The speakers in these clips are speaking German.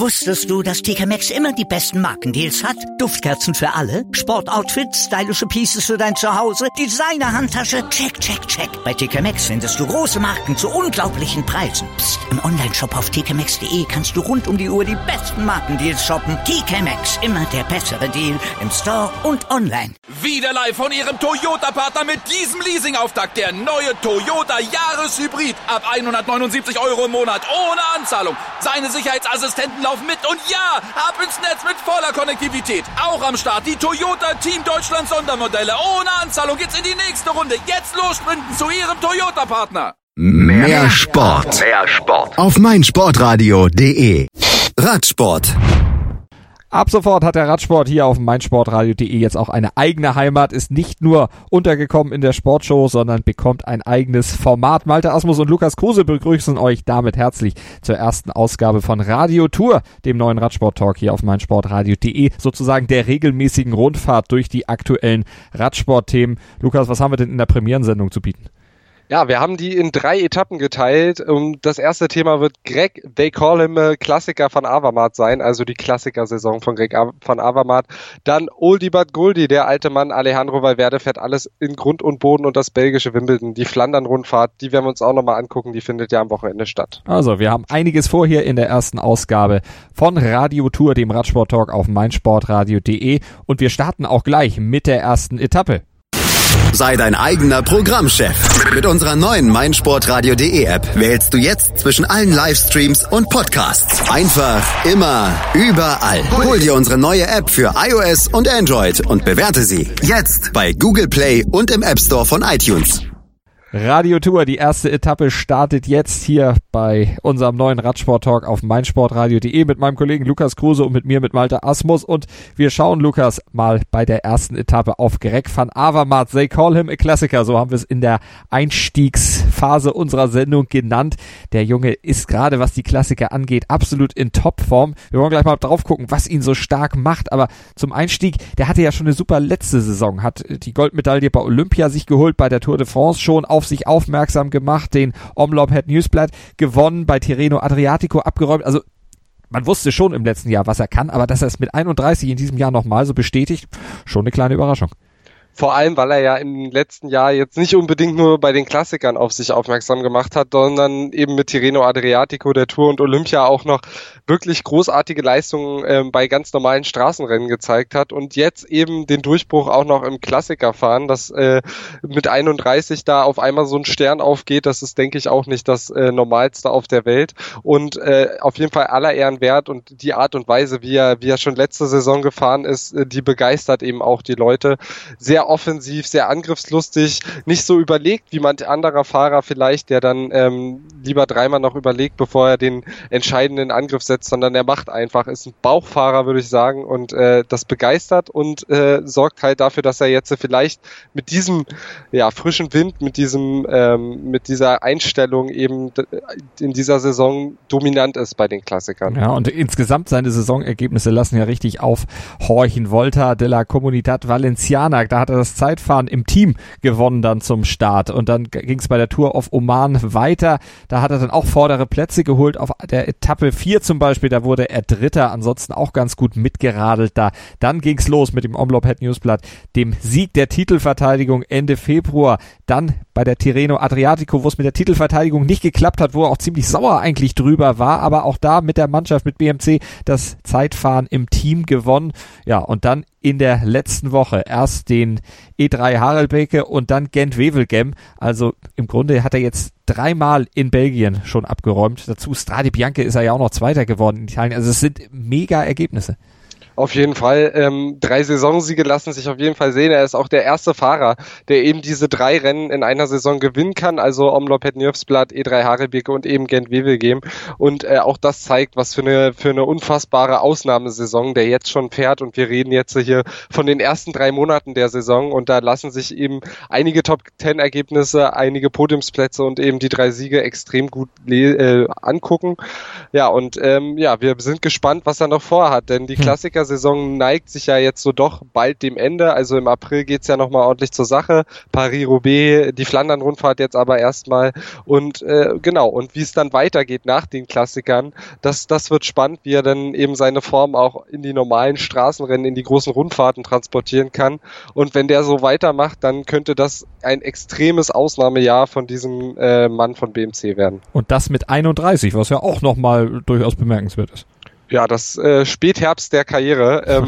Wusstest du, dass TK Maxx immer die besten Markendeals hat? Duftkerzen für alle, Sportoutfits, stylische Pieces für dein Zuhause, Designer-Handtasche, check, check, check. Bei TK Maxx findest du große Marken zu unglaublichen Preisen. Psst. Im Onlineshop auf tkmaxx.de kannst du rund um die Uhr die besten Markendeals shoppen. TK Maxx, immer der bessere Deal im Store und online. Wieder live von Ihrem Toyota-Partner mit diesem Leasing-Auftakt. Der neue Toyota Jahreshybrid. Ab 179 € im Monat. Ohne Anzahlung. Seine Sicherheitsassistenten laufen mit. Und ja, ab ins Netz mit voller Konnektivität. Auch am Start die Toyota Team Deutschland Sondermodelle. Ohne Anzahlung geht's in die nächste Runde. Jetzt los sprinten zu Ihrem Toyota-Partner. Mehr Sport. Mehr Sport. Auf meinsportradio.de. Radsport. Ab sofort hat der Radsport hier auf meinsportradio.de jetzt auch eine eigene Heimat, ist nicht nur untergekommen in der Sportshow, sondern bekommt ein eigenes Format. Malte Asmus und Lukas Kruse begrüßen euch damit herzlich zur ersten Ausgabe von Radio Tour, dem neuen Radsport-Talk hier auf meinsportradio.de, sozusagen der regelmäßigen Rundfahrt durch die aktuellen Radsportthemen. Lukas, was haben wir denn in der Premierensendung zu bieten? Ja, wir haben die in 3 Etappen geteilt. Das erste Thema wird Greg, they call him Klassiker von Avermaet sein, also die Klassikersaison von Greg van Avermaet. Dann Oldie but Goldie, der alte Mann Alejandro Valverde fährt alles in Grund und Boden und das belgische Wimbledon. Die Flandern-Rundfahrt, die werden wir uns auch nochmal angucken, die findet ja am Wochenende statt. Also, wir haben einiges vor hier in der ersten Ausgabe von Radio Tour, dem Radsport-Talk auf meinsportradio.de, und wir starten auch gleich mit der ersten Etappe. Sei dein eigener Programmchef. Mit unserer neuen meinsportradio.de App wählst du jetzt zwischen allen Livestreams und Podcasts. Einfach, immer, überall. Hol dir unsere neue App für iOS und Android und bewerte sie jetzt bei Google Play und im App Store von iTunes. Radio Tour, die erste Etappe startet jetzt hier bei unserem neuen Radsport-Talk auf meinsportradio.de mit meinem Kollegen Lukas Kruse und mit mir, mit Malte Asmus. Und wir schauen, Lukas, mal bei der ersten Etappe auf Greg van Avermaet. They call him a Klassiker, so haben wir es in der Einstiegsphase unserer Sendung genannt. Der Junge ist gerade, was die Klassiker angeht, absolut in Topform. Wir wollen gleich mal drauf gucken, was ihn so stark macht. Aber zum Einstieg, der hatte ja schon eine super letzte Saison, hat die Goldmedaille bei Olympia sich geholt, bei der Tour de France schon auf sich aufmerksam gemacht, den Omloop Het Nieuwsblad gewonnen, bei Tirreno Adriatico abgeräumt. Also man wusste schon im letzten Jahr, was er kann, aber dass er es mit 31 in diesem Jahr nochmal so bestätigt, schon eine kleine Überraschung. Vor allem, weil er ja im letzten Jahr jetzt nicht unbedingt nur bei den Klassikern auf sich aufmerksam gemacht hat, sondern eben mit Tirreno Adriatico, der Tour und Olympia auch noch wirklich großartige Leistungen bei ganz normalen Straßenrennen gezeigt hat und jetzt eben den Durchbruch auch noch im Klassikerfahren, dass mit 31 da auf einmal so ein Stern aufgeht, das ist, denke ich, auch nicht das Normalste auf der Welt und auf jeden Fall aller Ehren wert und die Art und Weise, wie er schon letzte Saison gefahren ist, die begeistert eben auch die Leute. Sehr offensiv, sehr angriffslustig, nicht so überlegt wie manch anderer Fahrer vielleicht, der dann lieber dreimal noch überlegt, bevor er den entscheidenden Angriff setzt, sondern er macht einfach, ist ein Bauchfahrer, würde ich sagen, und das begeistert und sorgt halt dafür, dass er jetzt vielleicht mit diesem frischen Wind, mit dieser Einstellung eben in dieser Saison dominant ist bei den Klassikern. Ja, und insgesamt seine Saisonergebnisse lassen ja richtig aufhorchen. Volta de la Comunidad Valenciana, da hat er das Zeitfahren im Team gewonnen dann zum Start und dann ging es bei der Tour of Oman weiter. Da hat er dann auch vordere Plätze geholt auf der Etappe 4 zum Beispiel, da wurde er Dritter, ansonsten auch ganz gut mitgeradelt da. Dann ging es los mit dem Omloop Het Nieuwsblad, dem Sieg der Titelverteidigung Ende Februar. Dann bei der Tirreno Adriatico, wo es mit der Titelverteidigung nicht geklappt hat, wo er auch ziemlich sauer eigentlich drüber war, aber auch da mit der Mannschaft, mit BMC, das Zeitfahren im Team gewonnen. Ja, und dann in der letzten Woche erst den E3 Harelbeke und dann Gent-Wevelgem. Also im Grunde hat er jetzt 3-mal in Belgien schon abgeräumt. Dazu Strade Bianche ist er ja auch noch Zweiter geworden in Italien. Also es sind mega Ergebnisse. Auf jeden Fall. 3 Saisonsiege lassen sich auf jeden Fall sehen. Er ist auch der erste Fahrer, der eben diese 3 Rennen in einer Saison gewinnen kann. Also Omloop Het Nieuwsblad, E3 Harelbeke und eben Gent-Wevelgem. Und auch das zeigt, was für eine unfassbare Ausnahmesaison der jetzt schon fährt. Und wir reden jetzt hier von den ersten 3 Monaten der Saison. Und da lassen sich eben einige Top-10-Ergebnisse, einige Podiumsplätze und eben die 3 Siege extrem gut angucken. Ja, und wir sind gespannt, was er noch vorhat. Denn die Klassiker Saison neigt sich ja jetzt so doch bald dem Ende. Also im April geht's ja nochmal ordentlich zur Sache. Paris-Roubaix, die Flandern-Rundfahrt jetzt aber erstmal. Und genau, und wie es dann weitergeht nach den Klassikern, das wird spannend, wie er dann eben seine Form auch in die normalen Straßenrennen, in die großen Rundfahrten transportieren kann. Und wenn der so weitermacht, dann könnte das ein extremes Ausnahmejahr von diesem Mann von BMC werden. Und das mit 31, was ja auch nochmal durchaus bemerkenswert ist. Ja, das Spätherbst der Karriere.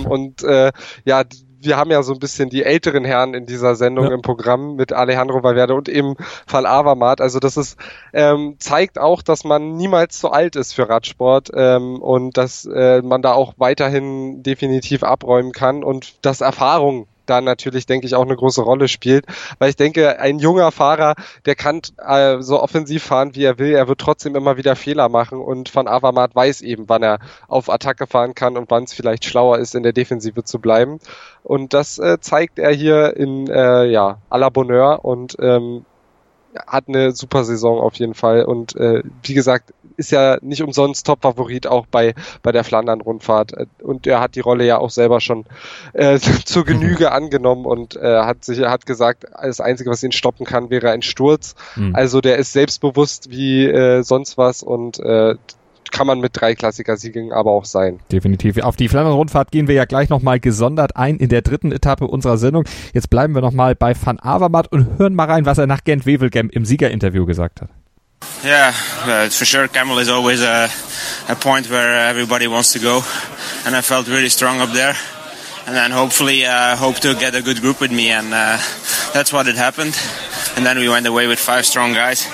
Wir haben ja so ein bisschen die älteren Herren in dieser Sendung im Programm mit Alejandro Valverde und eben Van Avermaet. Also das ist zeigt auch, dass man niemals zu alt ist für Radsport und dass man da auch weiterhin definitiv abräumen kann und dass Erfahrung da natürlich, denke ich, auch eine große Rolle spielt, weil ich denke, ein junger Fahrer, der kann so offensiv fahren, wie er will, er wird trotzdem immer wieder Fehler machen und Van Avermaet weiß eben, wann er auf Attacke fahren kann und wann es vielleicht schlauer ist, in der Defensive zu bleiben und das zeigt er hier in à la Bonheur und hat eine super Saison auf jeden Fall und wie gesagt, ist ja nicht umsonst Top-Favorit auch bei der Flandern-Rundfahrt und er hat die Rolle ja auch selber schon zur Genüge angenommen und hat gesagt, das Einzige, was ihn stoppen kann, wäre ein Sturz. Also der ist selbstbewusst wie sonst was und kann man mit 3 Klassiker-Siegen aber auch sein. Definitiv. Auf die Flandern-Rundfahrt gehen wir ja gleich nochmal gesondert ein in der 3. Etappe unserer Sendung. Jetzt bleiben wir nochmal bei Van Avermaet und hören mal rein, was er nach Gent-Wevelgem im Siegerinterview gesagt hat. Yeah, for sure Camel is always a point where everybody wants to go and I felt really strong up there and then hopefully hope to get a good group with me and that's what had happened and then we went away with 5 strong guys.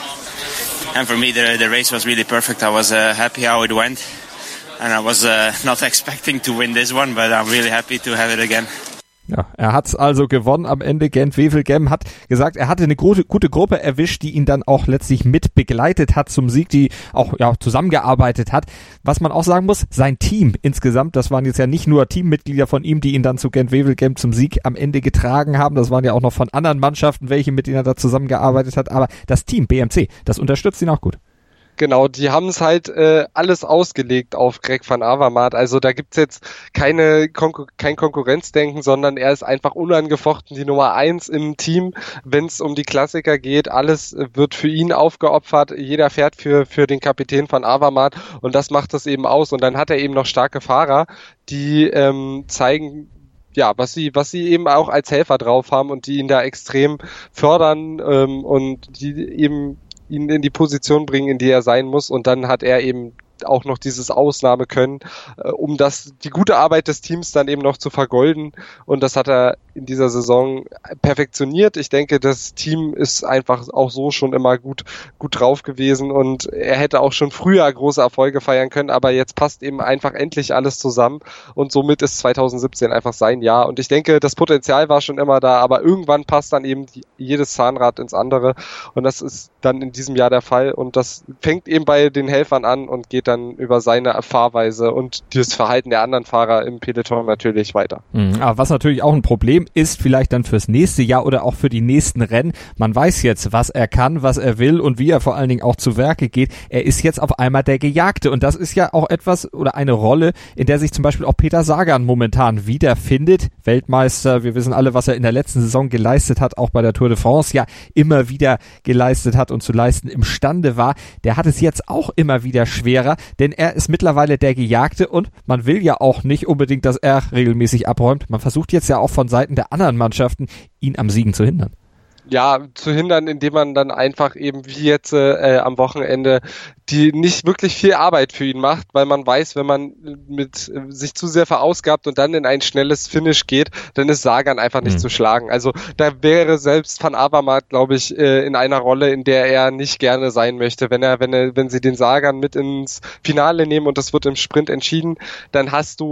And for me, the race was really perfect. I was happy how it went. And I was not expecting to win this one, but I'm really happy to have it again. Ja, er hat's also gewonnen am Ende. Gent-Wevelgem hat gesagt, er hatte eine gute Gruppe erwischt, die ihn dann auch letztlich mit begleitet hat zum Sieg, die auch zusammengearbeitet hat. Was man auch sagen muss, sein Team insgesamt, das waren jetzt ja nicht nur Teammitglieder von ihm, die ihn dann zu Gent-Wevelgem zum Sieg am Ende getragen haben, das waren ja auch noch von anderen Mannschaften welche, mit denen er da zusammengearbeitet hat, aber das Team BMC, das unterstützt ihn auch gut. Genau, die haben es halt alles ausgelegt auf Greg Van Avermaet. Also da gibt's jetzt kein Konkurrenzdenken, sondern er ist einfach unangefochten die Nummer 1 im Team, wenn es um die Klassiker geht. Alles wird für ihn aufgeopfert. Jeder fährt für den Kapitän Van Avermaet und das macht das eben aus. Und dann hat er eben noch starke Fahrer, die zeigen, was sie eben auch als Helfer drauf haben und die ihn da extrem fördern und die eben ihn in die Position bringen, in die er sein muss und dann hat er eben auch noch dieses Ausnahmekönnen, um die gute Arbeit des Teams dann eben noch zu vergolden und das hat er in dieser Saison perfektioniert. Ich denke, das Team ist einfach auch so schon immer gut drauf gewesen und er hätte auch schon früher große Erfolge feiern können, aber jetzt passt eben einfach endlich alles zusammen und somit ist 2017 einfach sein Jahr und ich denke, das Potenzial war schon immer da, aber irgendwann passt dann eben jedes Zahnrad ins andere und das ist dann in diesem Jahr der Fall und das fängt eben bei den Helfern an und geht dann über seine Fahrweise und das Verhalten der anderen Fahrer im Peloton natürlich weiter. Aber was natürlich auch ein Problem ist, vielleicht dann fürs nächste Jahr oder auch für die nächsten Rennen, man weiß jetzt, was er kann, was er will und wie er vor allen Dingen auch zu Werke geht. Er ist jetzt auf einmal der Gejagte und das ist ja auch etwas oder eine Rolle, in der sich zum Beispiel auch Peter Sagan momentan wiederfindet. Weltmeister, wir wissen alle, was er in der letzten Saison geleistet hat, auch bei der Tour de France ja immer wieder geleistet hat und zu leisten imstande war. Der hat es jetzt auch immer wieder schwerer, denn er ist mittlerweile der Gejagte und man will ja auch nicht unbedingt, dass er regelmäßig abräumt. Man versucht jetzt ja auch von Seiten der anderen Mannschaften, ihn am Siegen zu hindern. Ja, zu hindern, indem man dann einfach eben wie jetzt am Wochenende die nicht wirklich viel Arbeit für ihn macht, weil man weiß, wenn man mit sich zu sehr verausgabt und dann in ein schnelles Finish geht, dann ist Sagan einfach nicht zu schlagen. Also da wäre selbst Van Avermaet, glaube ich, in einer Rolle, in der er nicht gerne sein möchte. Wenn sie den Sagan mit ins Finale nehmen und das wird im Sprint entschieden, dann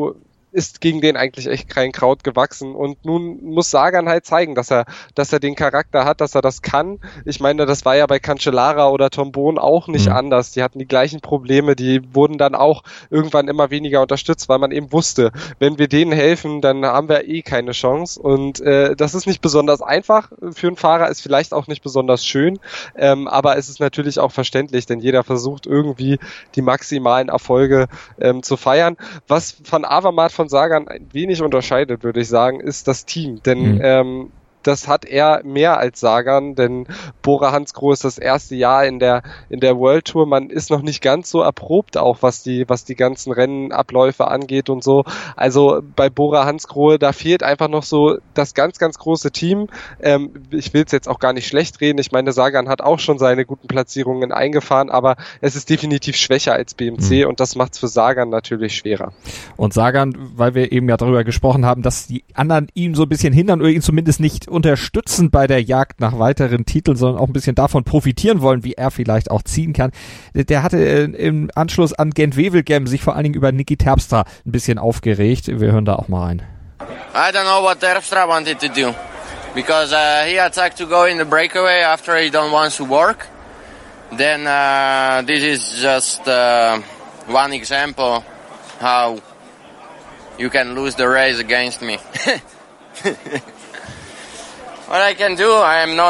ist gegen den eigentlich echt kein Kraut gewachsen und nun muss Sagan halt zeigen, dass er den Charakter hat, dass er das kann. Ich meine, das war ja bei Cancellara oder Tom Boon auch nicht anders. Die hatten die gleichen Probleme, die wurden dann auch irgendwann immer weniger unterstützt, weil man eben wusste, wenn wir denen helfen, dann haben wir keine Chance und das ist nicht besonders einfach für einen Fahrer, ist vielleicht auch nicht besonders schön, aber es ist natürlich auch verständlich, denn jeder versucht irgendwie die maximalen Erfolge zu feiern. Was Van Avermaet von von Sagan ein wenig unterscheidet, würde ich sagen, ist das Team. Denn das hat er mehr als Sagan, denn Bora Hansgrohe ist das erste Jahr in der World Tour. Man ist noch nicht ganz so erprobt, auch was die ganzen Rennabläufe angeht und so. Also bei Bora Hansgrohe, da fehlt einfach noch so das ganz, ganz große Team. Ich will es jetzt auch gar nicht schlecht reden. Ich meine, Sagan hat auch schon seine guten Platzierungen eingefahren, aber es ist definitiv schwächer als BMC und das macht es für Sagan natürlich schwerer. Und Sagan, weil wir eben ja darüber gesprochen haben, dass die anderen ihn so ein bisschen hindern oder ihn zumindest nicht unterstützen bei der Jagd nach weiteren Titeln, sondern auch ein bisschen davon profitieren wollen, wie er vielleicht auch ziehen kann. Der hatte im Anschluss an Gent-Wevelgem sich vor allen Dingen über Niki Terpstra ein bisschen aufgeregt. Wir hören da auch mal rein. I don't know what Terpstra wanted to do, because he attacked to go in the breakaway after he don't want to work. Then this is just one example how you can lose the race against me. What I can do, I am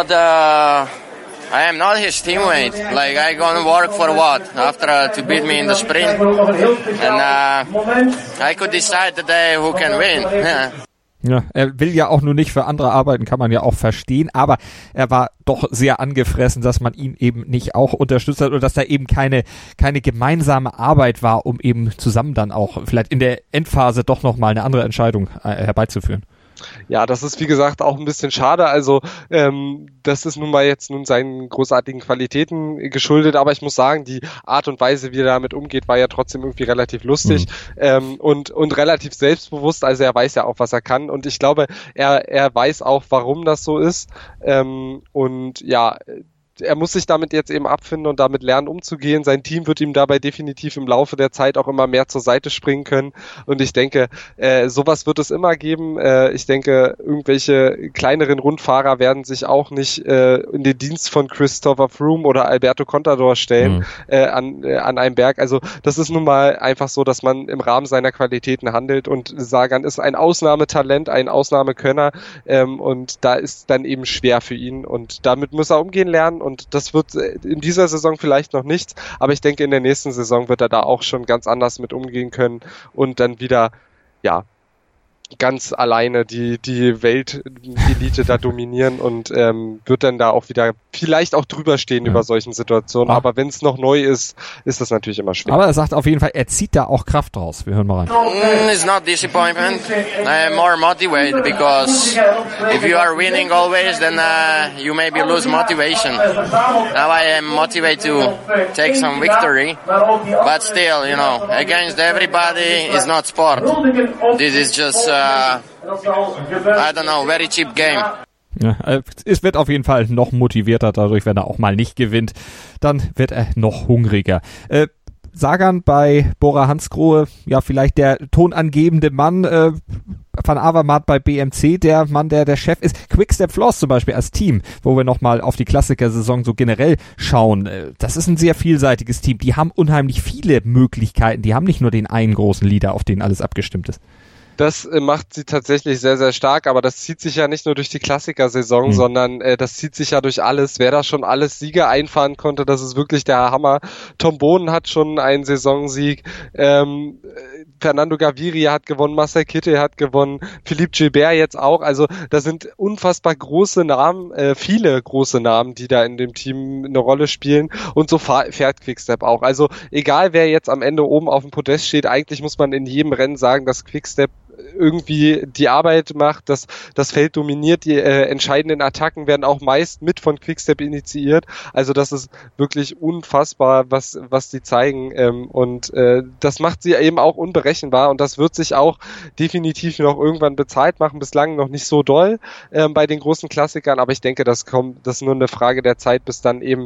not his teammate. Like, I gonna work for what? After to beat me in the sprint, and I could decide today who can win. Ja, er will ja auch nur nicht für andere arbeiten, kann man ja auch verstehen, aber er war doch sehr angefressen, dass man ihn eben nicht auch unterstützt hat oder dass da eben keine gemeinsame Arbeit war, um eben zusammen dann auch vielleicht in der Endphase doch nochmal eine andere Entscheidung herbeizuführen. Ja, das ist wie gesagt auch ein bisschen schade, also das ist nun mal jetzt seinen großartigen Qualitäten geschuldet, aber ich muss sagen, die Art und Weise, wie er damit umgeht, war ja trotzdem irgendwie relativ lustig und relativ selbstbewusst, also er weiß ja auch, was er kann und ich glaube, er weiß auch, warum das so ist und ja, er muss sich damit jetzt eben abfinden und damit lernen umzugehen. Sein Team wird ihm dabei definitiv im Laufe der Zeit auch immer mehr zur Seite springen können. Und ich denke, sowas wird es immer geben. Ich denke, irgendwelche kleineren Rundfahrer werden sich auch nicht in den Dienst von Christopher Froome oder Alberto Contador stellen an einem Berg. Also das ist nun mal einfach so, dass man im Rahmen seiner Qualitäten handelt. Und Sagan ist ein Ausnahmetalent, ein Ausnahmekönner. Und da ist dann eben schwer für ihn. Und damit muss er umgehen lernen. Und das wird in dieser Saison vielleicht noch nichts, aber ich denke, in der nächsten Saison wird er da auch schon ganz anders mit umgehen können und dann wieder, ja, ganz alleine die Weltelite da dominieren und wird dann da auch wieder vielleicht auch drüber stehen über solchen Situationen. Aber wenn es noch neu ist, ist das natürlich immer schwer. Aber er sagt auf jeden Fall, er zieht da auch Kraft raus. Wir hören mal rein. It's not disappointment. I am more motivated because if you are winning always, then you maybe lose motivation. Now I am motivated to take some victory, but still, you know, against everybody is not sport. This is just I don't know, very cheap game. Ja, es wird auf jeden Fall noch motivierter dadurch, wenn er auch mal nicht gewinnt. Dann wird er noch hungriger. Sagan bei Bora Hansgrohe, ja vielleicht der tonangebende Mann, Van Avermaet bei BMC, der Mann, der Chef ist. Quick-Step Floors zum Beispiel als Team, wo wir nochmal auf die Klassiker-Saison so generell schauen. Das ist ein sehr vielseitiges Team. Die haben unheimlich viele Möglichkeiten. Die haben nicht nur den einen großen Leader, auf den alles abgestimmt ist. Das macht sie tatsächlich sehr, sehr stark, aber das zieht sich ja nicht nur durch die Klassiker-Saison, sondern das zieht sich ja durch alles. Wer da schon alles Siege einfahren konnte, das ist wirklich der Hammer. Tom Bonen hat schon einen Saisonsieg, Fernando Gaviria hat gewonnen, Marcel Kittel hat gewonnen, Philippe Gilbert jetzt auch. Also da sind unfassbar große Namen, viele große Namen, die da in dem Team eine Rolle spielen und so fährt Quickstep auch. Also egal, wer jetzt am Ende oben auf dem Podest steht, eigentlich muss man in jedem Rennen sagen, dass Quickstep irgendwie die Arbeit macht, das Feld dominiert, die entscheidenden Attacken werden auch meist mit von Quickstep initiiert, also das ist wirklich unfassbar, was die zeigen und das macht sie eben auch unberechenbar und das wird sich auch definitiv noch irgendwann bezahlt machen, bislang noch nicht so doll bei den großen Klassikern, aber ich denke, das ist nur eine Frage der Zeit, bis dann eben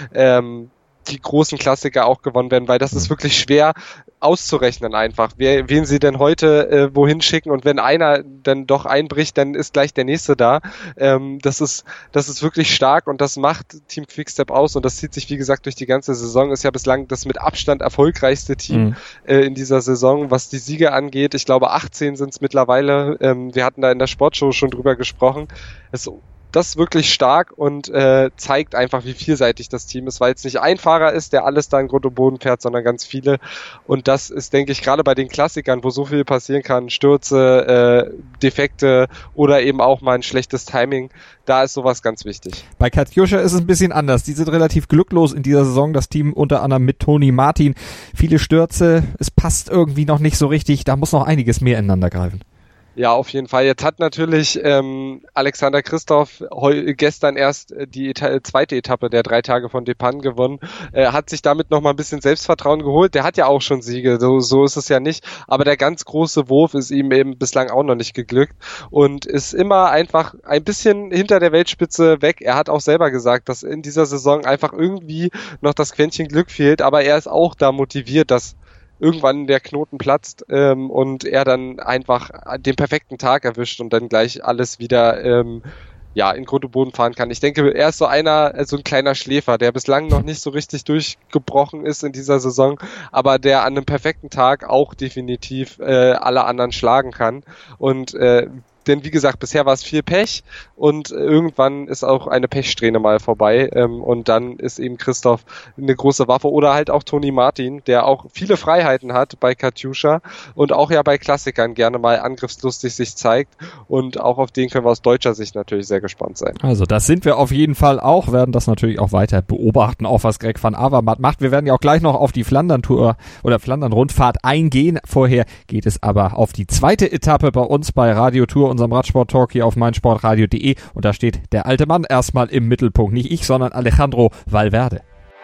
die großen Klassiker auch gewonnen werden, weil das ist wirklich schwer auszurechnen einfach, wen sie denn heute wohin schicken und wenn einer dann doch einbricht, dann ist gleich der nächste da. Das ist wirklich stark und das macht Team Quickstep aus und das zieht sich wie gesagt durch die ganze Saison, ist ja bislang das mit Abstand erfolgreichste Team in dieser Saison, was die Siege angeht. Ich glaube 18 sind es mittlerweile, wir hatten da in der Sportshow schon drüber gesprochen. Es das ist wirklich stark und zeigt einfach, wie vielseitig das Team ist, weil es nicht ein Fahrer ist, der alles da in Grund und Boden fährt, sondern ganz viele. Und das ist, denke ich, gerade bei den Klassikern, wo so viel passieren kann, Stürze, Defekte oder eben auch mal ein schlechtes Timing, da ist sowas ganz wichtig. Bei Katjuscha ist es ein bisschen anders. Die sind relativ glücklos in dieser Saison, das Team unter anderem mit Toni Martin. Viele Stürze, es passt irgendwie noch nicht so richtig, da muss noch einiges mehr ineinander greifen. Ja, auf jeden Fall. Jetzt hat natürlich Alexander Kristoff gestern erst die zweite Etappe der 3 Tage von Depan gewonnen, hat sich damit nochmal ein bisschen Selbstvertrauen geholt. Der hat ja auch schon Siege, so ist es ja nicht, aber der ganz große Wurf ist ihm eben bislang auch noch nicht geglückt und ist immer einfach ein bisschen hinter der Weltspitze weg. Er hat auch selber gesagt, dass in dieser Saison einfach irgendwie noch das Quäntchen Glück fehlt, aber er ist auch da motiviert, dass irgendwann der Knoten platzt und er dann einfach den perfekten Tag erwischt und dann gleich alles wieder in Grund und Boden fahren kann. Ich denke, er ist so ein kleiner Schläfer, der bislang noch nicht so richtig durchgebrochen ist in dieser Saison, aber der an einem perfekten Tag auch definitiv alle anderen schlagen kann. Und denn wie gesagt, bisher war es viel Pech und irgendwann ist auch eine Pechsträhne mal vorbei und dann ist eben Kristoff eine große Waffe oder halt auch Toni Martin, der auch viele Freiheiten hat bei Katjuscha und auch ja bei Klassikern gerne mal angriffslustig sich zeigt und auch auf den können wir aus deutscher Sicht natürlich sehr gespannt sein. Also das sind wir auf jeden Fall auch, werden das natürlich auch weiter beobachten, auch was Greg van Avermaet macht. Wir werden ja auch gleich noch auf die Flandern-Tour oder Flandern-Rundfahrt eingehen. Vorher geht es aber auf die zweite Etappe bei uns bei Radio Tour, unserem Radsport-Talk hier auf meinsportradio.de und da steht der alte Mann erstmal im Mittelpunkt. Nicht ich, sondern Alejandro Valverde.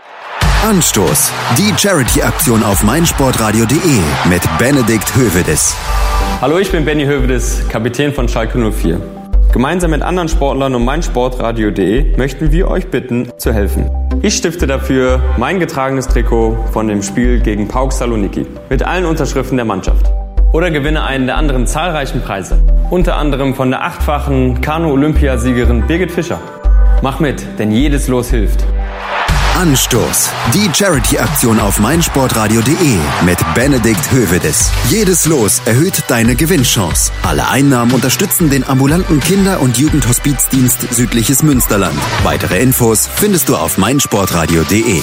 Anstoß. Die Charity-Aktion auf meinsportradio.de mit Benedikt Hövedes. Hallo, ich bin Benny Hövedes, Kapitän von Schalke 04. Gemeinsam mit anderen Sportlern und meinsportradio.de möchten wir euch bitten, zu helfen. Ich stifte dafür mein getragenes Trikot von dem Spiel gegen PAOK Saloniki mit allen Unterschriften der Mannschaft. Oder gewinne einen der anderen zahlreichen Preise. Unter anderem von der 8-fachen Kanu-Olympiasiegerin Birgit Fischer. Mach mit, denn jedes Los hilft. Anstoß. Die Charity-Aktion auf meinsportradio.de mit Benedikt Hövedes. Jedes Los erhöht deine Gewinnchance. Alle Einnahmen unterstützen den ambulanten Kinder- und Jugendhospizdienst Südliches Münsterland. Weitere Infos findest du auf meinsportradio.de.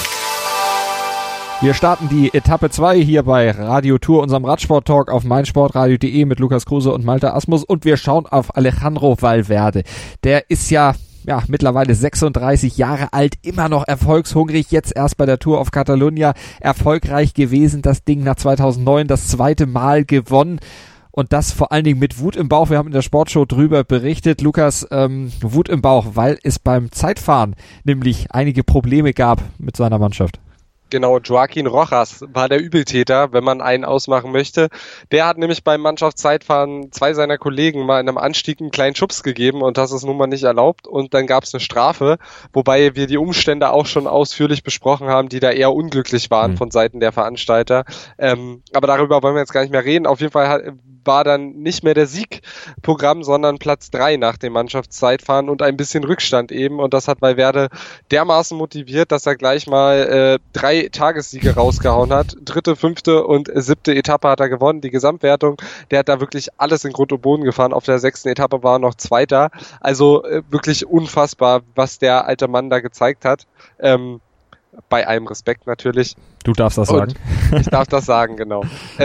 Wir starten die Etappe 2 hier bei Radio Tour, unserem Radsport-Talk auf meinsportradio.de mit Lukas Kruse und Malte Asmus und wir schauen auf Alejandro Valverde. Der ist ja mittlerweile 36 Jahre alt, immer noch erfolgshungrig, jetzt erst bei der Tour of Catalunya erfolgreich gewesen, das Ding nach 2009 das zweite Mal gewonnen. Und das vor allen Dingen mit Wut im Bauch. Wir haben in der Sportshow drüber berichtet, Lukas, Wut im Bauch, weil es beim Zeitfahren nämlich einige Probleme gab mit seiner Mannschaft. Genau, Joaquin Rojas war der Übeltäter, wenn man einen ausmachen möchte. Der hat nämlich beim Mannschaftszeitfahren 2 seiner Kollegen mal in einem Anstieg einen kleinen Schubs gegeben und das ist nun mal nicht erlaubt und dann gab es eine Strafe, wobei wir die Umstände auch schon ausführlich besprochen haben, die da eher unglücklich waren von Seiten der Veranstalter. Aber darüber wollen wir jetzt gar nicht mehr reden. Auf jeden Fall war dann nicht mehr der Sieg Programm, sondern Platz 3 nach dem Mannschaftszeitfahren und ein bisschen Rückstand eben und das hat Valverde dermaßen motiviert, dass er gleich mal 3 Tagessiege rausgehauen hat. 3., 5. und 7. Etappe hat er gewonnen, die Gesamtwertung. Der hat da wirklich alles in Grund und Boden gefahren. Auf der 6. Etappe war er noch 2. Also wirklich unfassbar, was der alte Mann da gezeigt hat. Bei allem Respekt natürlich. Du darfst das sagen. Ich darf das sagen, genau.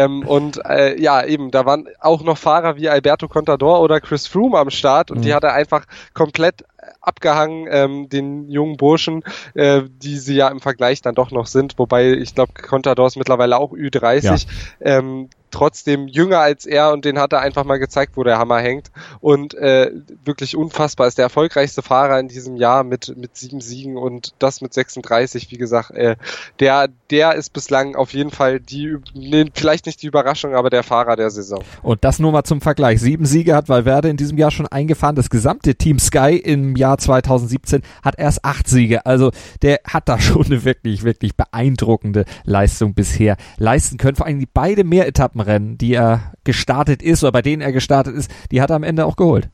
Eben, da waren auch noch Fahrer wie Alberto Contador oder Chris Froome am Start und die hat er einfach komplett abgehangen, den jungen Burschen, die sie ja im Vergleich dann doch noch sind, wobei ich glaube, Contador ist mittlerweile auch Ü30. Ja. Trotzdem jünger als er und den hat er einfach mal gezeigt, wo der Hammer hängt und wirklich unfassbar, ist der erfolgreichste Fahrer in diesem Jahr mit 7 Siegen und das mit 36, wie gesagt, der ist bislang auf jeden Fall vielleicht nicht die Überraschung, aber der Fahrer der Saison. Und das nur mal zum Vergleich, 7 Siege hat Valverde in diesem Jahr schon eingefahren, das gesamte Team Sky im Jahr 2017 hat erst 8 Siege, also der hat da schon eine wirklich, wirklich beeindruckende Leistung bisher leisten können, vor allem die beide Mehretappenrennen, die er gestartet ist oder bei denen er gestartet ist, die hat er am Ende auch geholt.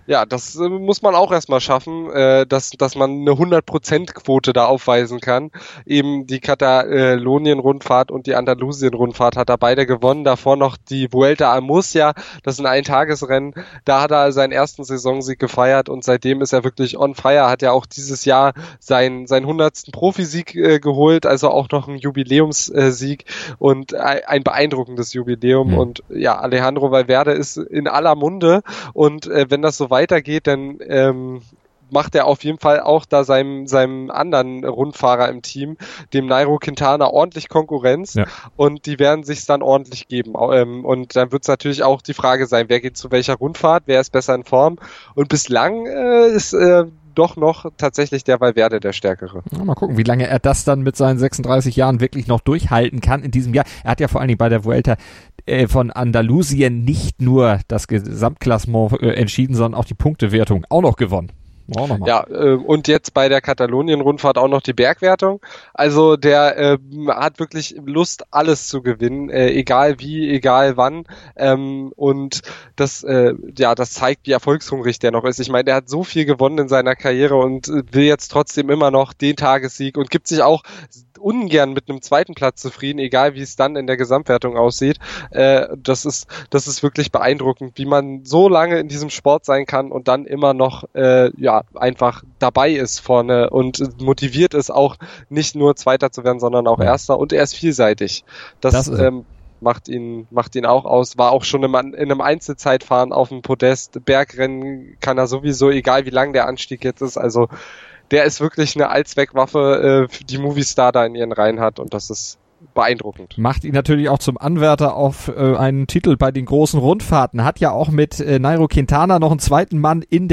Ja, das muss man auch erstmal schaffen, dass man eine 100%-Quote da aufweisen kann. Eben die Katalonien-Rundfahrt und die Andalusien-Rundfahrt hat er beide gewonnen. Davor noch die Vuelta a Murcia, das ist ein Eintagesrennen. Da hat er seinen ersten Saisonsieg gefeiert und seitdem ist er wirklich on fire. Hat ja auch dieses Jahr seinen 100. Profisieg geholt, also auch noch ein Jubiläumssieg und ein beeindruckendes Jubiläum. Und ja, Alejandro Valverde ist in aller Munde und wenn das so weitergeht, dann macht er auf jeden Fall auch da seinem anderen Rundfahrer im Team, dem Nairo Quintana, ordentlich Konkurrenz und die werden sich's dann ordentlich geben. Und dann wird's natürlich auch die Frage sein, wer geht zu welcher Rundfahrt, wer ist besser in Form und bislang ist doch noch tatsächlich der Valverde der Stärkere. Ja, mal gucken, wie lange er das dann mit seinen 36 Jahren wirklich noch durchhalten kann in diesem Jahr. Er hat ja vor allen Dingen bei der Vuelta von Andalusien nicht nur das Gesamtklassement entschieden, sondern auch die Punktewertung auch noch gewonnen. Ja, und jetzt bei der Katalonien-Rundfahrt auch noch die Bergwertung. Also der hat wirklich Lust, alles zu gewinnen, egal wie, egal wann. Und das zeigt, wie erfolgshungrig der noch ist. Ich meine, der hat so viel gewonnen in seiner Karriere und will jetzt trotzdem immer noch den Tagessieg und gibt sich auch ungern mit einem zweiten Platz zufrieden, egal wie es dann in der Gesamtwertung aussieht. Das ist wirklich beeindruckend, wie man so lange in diesem Sport sein kann und dann immer noch einfach dabei ist vorne und motiviert ist, auch nicht nur Zweiter zu werden, sondern auch Erster. Und er ist vielseitig. Das macht ihn auch aus. War auch schon in einem Einzelzeitfahren auf dem Podest. Bergrennen kann er sowieso, egal wie lang der Anstieg jetzt ist. Also der ist wirklich eine Allzweckwaffe, die Movistar da in ihren Reihen hat und das ist beeindruckend. Macht ihn natürlich auch zum Anwärter auf einen Titel bei den großen Rundfahrten. Hat ja auch mit Nairo Quintana noch einen zweiten Mann im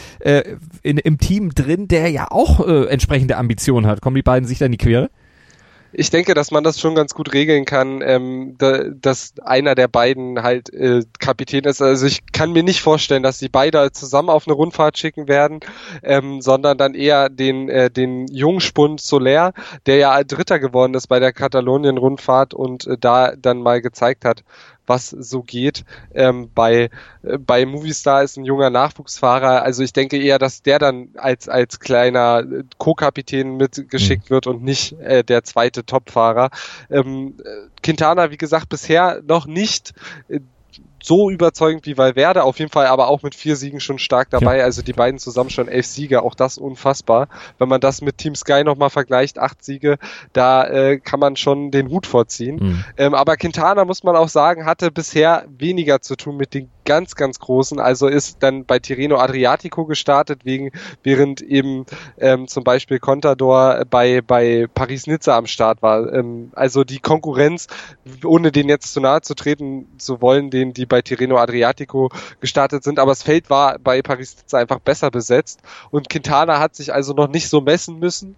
Team drin, der ja auch entsprechende Ambitionen hat. Kommen die beiden sich da in die Quere? Ich denke, dass man das schon ganz gut regeln kann, dass einer der beiden halt Kapitän ist. Also ich kann mir nicht vorstellen, dass die beide zusammen auf eine Rundfahrt schicken werden, sondern dann eher den Jungspund Soler, der ja Dritter geworden ist bei der Katalonien-Rundfahrt und da dann mal gezeigt hat, was so geht. Bei Movistar ist ein junger Nachwuchsfahrer, also ich denke eher, dass der dann als kleiner Co-Kapitän mitgeschickt wird und nicht der zweite Topfahrer. Quintana, wie gesagt, bisher noch nicht so überzeugend wie Valverde, auf jeden Fall aber auch mit 4 Siegen schon stark dabei, also die beiden zusammen schon 11 Siege, auch das unfassbar. Wenn man das mit Team Sky nochmal vergleicht, 8 Siege, da kann man schon den Hut vorziehen. Aber Quintana, muss man auch sagen, hatte bisher weniger zu tun mit den ganz, ganz Großen, also ist dann bei Tirreno Adriatico gestartet, während eben zum Beispiel Contador bei Paris-Nizza am Start war. Also die Konkurrenz, ohne denen jetzt zu nahe zu treten zu wollen, die bei Tirreno Adriatico gestartet sind, aber das Feld war bei Paris-Nizza einfach besser besetzt und Quintana hat sich also noch nicht so messen müssen